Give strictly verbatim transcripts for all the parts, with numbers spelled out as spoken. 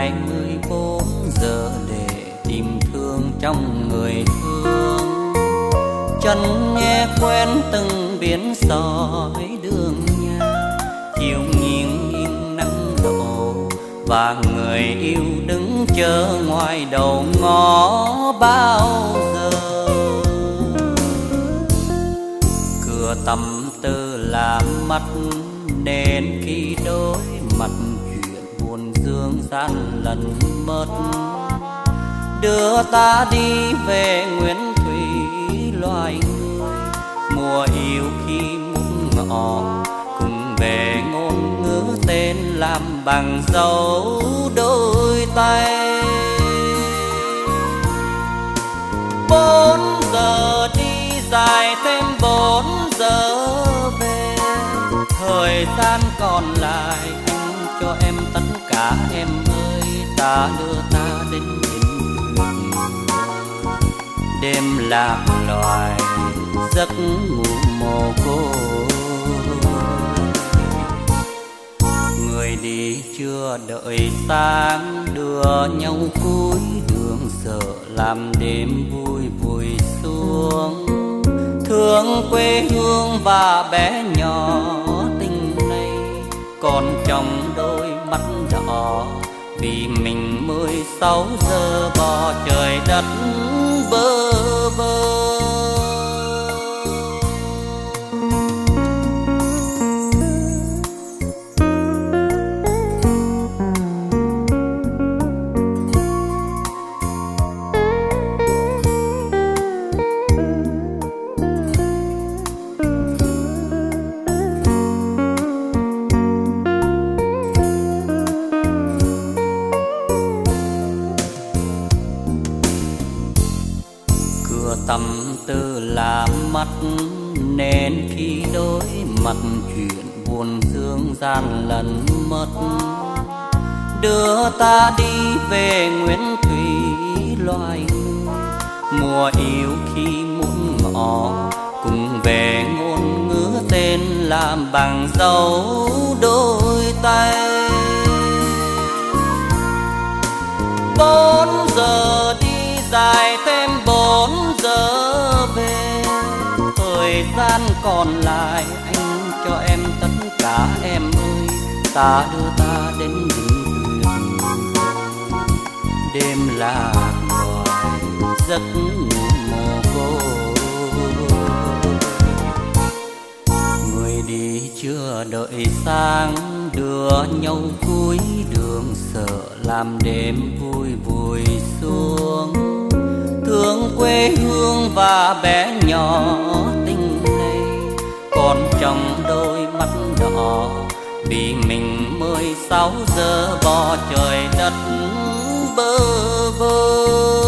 hai mươi bốn giờ để tìm thương trong người thương. Chân nghe quen từng biển sỏi đường nhà, chiều nghiêng nghiêng nắng đổ và người yêu đứng chờ ngoài đầu ngõ bao giờ. Cửa tâm tư làm mắt nên khi đối mặt chuyện buồn dương gian lần mất. Đưa ta đi về nguyên thủy loài người, mùa yêu khi mút ngọ cùng về ngôn ngữ tên làm bằng dấu đôi tay. Bốn giờ đi dài thêm bốn giờ về, thời gian còn lại anh cho em tất cả em ơi. Ta đưa ta đến thiên đường, đêm lạc loài giấc ngủ mồ côi. Người đi chưa đợi sáng, đưa nhau cuối đường sợ làm đêm vui vùi xuống. Thương quê hương và bé nhỏ tình này, còn trong đôi mắt đỏ vì mình mười sáu giờ bỏ trời đất bơ vơ. Tâm tư làm mắt nên khi đối mặt chuyện buồn dương gian lần mất. Đưa ta đi về nguyên thủy loài người, mùa yêu khi muôn ngọ cùng về ngôn ngữ tên làm bằng dấu đôi tay. Bốn giờ đi dài thêm bốn giờ về, thời gian còn lại anh cho em tất cả em ơi. Ta đưa ta đến những tuyệt đêm lạc loài giấc ngủ mồ côi. Người đi chưa đợi sáng, đưa nhau cuối đường sợ làm đêm vui vùi xuống. Thương quê hương và bé nhỏ tình này, còn trong đôi mắt đỏ vì mình mười sáu giờ bỏ trời đất bơ vơ.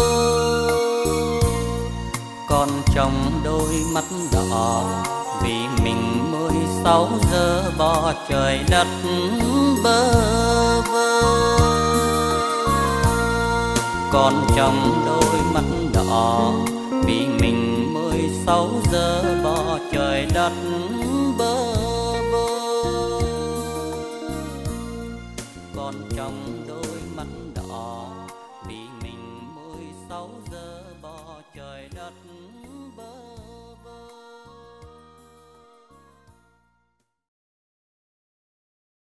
Còn trong đôi mắt đỏ vì mình mười sáu giờ bỏ trời đất bơ vơ. Còn trong đôi mắt đỏ vì mình mười sáu giờ bỏ trời đất bơ vơ. Còn trong đôi mắt đỏ vì mình mười sáu giờ bỏ trời đất bơ vơ.